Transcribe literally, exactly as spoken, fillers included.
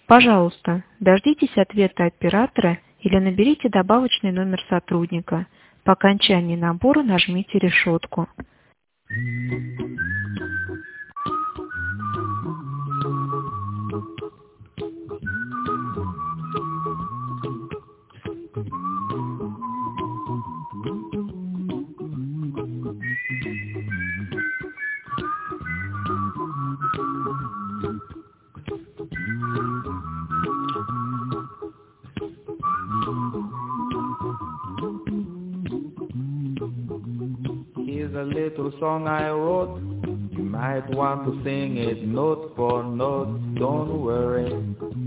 Пожалуйста, дождитесь ответа оператора или наберите добавочный номер сотрудника. По окончании набора нажмите решетку. Here's a little song I wrote. You might want to sing it note for note. Don't worry,